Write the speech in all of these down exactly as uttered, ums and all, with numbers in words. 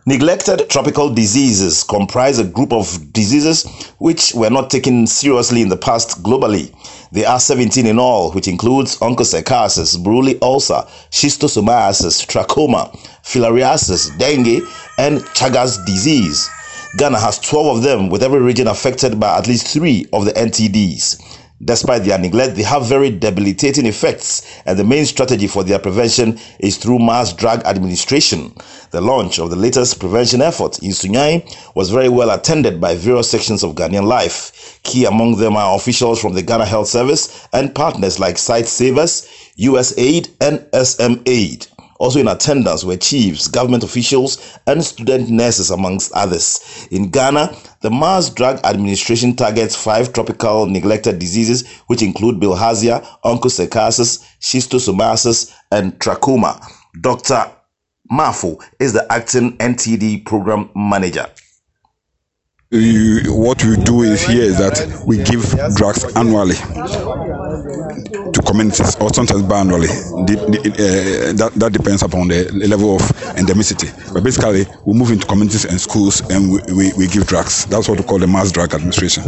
Neglected tropical diseases comprise a group of diseases which were not taken seriously in the past globally. There are seventeen in all, which includes onchocerciasis, Buruli ulcer, schistosomiasis, trachoma, filariasis, dengue, and Chagas disease. Ghana has twelve of them, with every region affected by at least three of the N T Ds. Despite their neglect, they have very debilitating effects, and the main strategy for their prevention is through mass drug administration. The launch of the latest prevention effort in Sunyani was very well attended by various sections of Ghanaian life. Key among them are officials from the Ghana Health Service and partners like Sight Savers, U S Aid, and S M Aid. Also in attendance were chiefs, government officials, and student nurses, amongst others. In Ghana, the mass drug administration targets five tropical neglected diseases, which include bilharzia, onchocerciasis, schistosomiasis, and trachoma. Doctor Mafo is the acting N T D program manager. You, what we do is here is that we give drugs annually to communities, or sometimes biannually. The, the, uh, that, that depends upon the level of endemicity. But basically, we move into communities and schools and we, we, we give drugs. That's what we call the mass drug administration.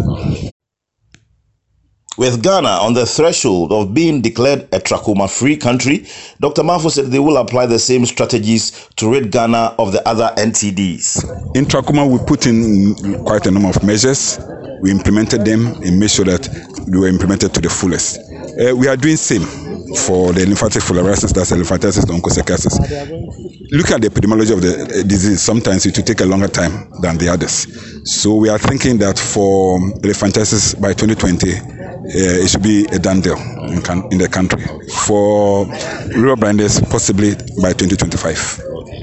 With Ghana on the threshold of being declared a trachoma-free country, Doctor Mafo said they will apply the same strategies to rid Ghana of the other N T Ds. In trachoma, we put in quite a number of measures. We implemented them and made sure that they were implemented to the fullest. Uh, we are doing same for the lymphatic filariasis, that's elephantiasis and onchocerciasis. Look at the epidemiology of the disease. Sometimes it will take a longer time than the others. So we are thinking that for elephantiasis by twenty twenty, uh, it should be a done deal in, in the country. For river blindness, possibly by twenty twenty-five.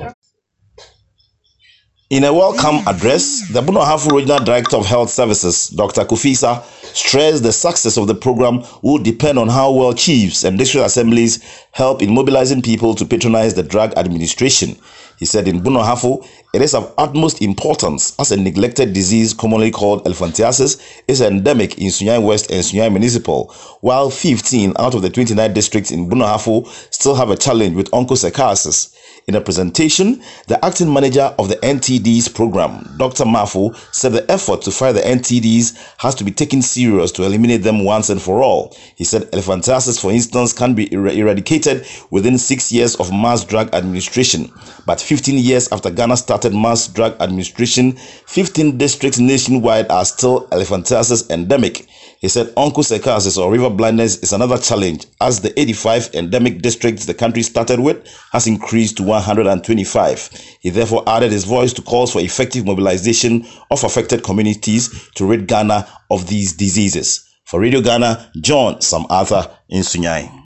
In a welcome address, the Bono Ahafo Regional Director of Health Services, Doctor Kufisa, stressed the success of the program will depend on how well chiefs and district assemblies help in mobilizing people to patronize the drug administration. He said in Bono Ahafo, it is of utmost importance as a neglected disease commonly called elephantiasis is endemic in Sunyani West and Sunyani Municipal, while fifteen out of the twenty-nine districts in Bono Ahafo still have a challenge with onchocerciasis. In a presentation, the acting manager of the N T Ds program, Doctor Mafo, said the effort to fight the N T Ds has to be taken serious to eliminate them once and for all. He said elephantiasis, for instance, can be er eradicated within six years of mass drug administration. But fifteen years after Ghana started mass drug administration, fifteen districts nationwide are still elephantiasis endemic. He said onchocerciasis or river blindness is another challenge, as the eighty-five endemic districts the country started with has increased to one hundred twenty-five. He therefore added his voice to calls for effective mobilization of affected communities to rid Ghana of these diseases. For Radio Ghana, John Sam Arthur in Sunyani.